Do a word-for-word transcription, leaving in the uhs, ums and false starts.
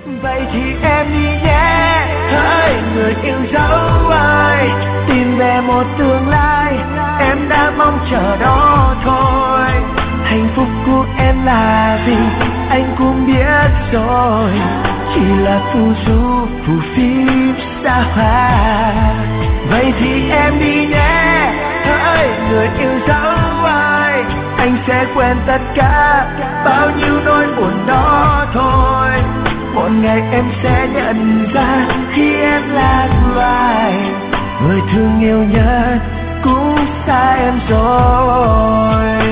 Vậy thì em đi nhé, hỡi người yêu dấu ơi, tìm về một tương lai em đã mong chờ đó thôi. Hạnh phúc của em là gì anh cũng biết rồi, chỉ là phù du phù phiếm xa hoa. Vậy thì em đi nhé, hỡi người yêu dấu ơi, anh sẽ quên tất cả bao nhiêu nỗi buồn đó thôi. Một ngày em sẽ nhận ra khi em là người ai, người thương yêu nhất cũng xa em rồi.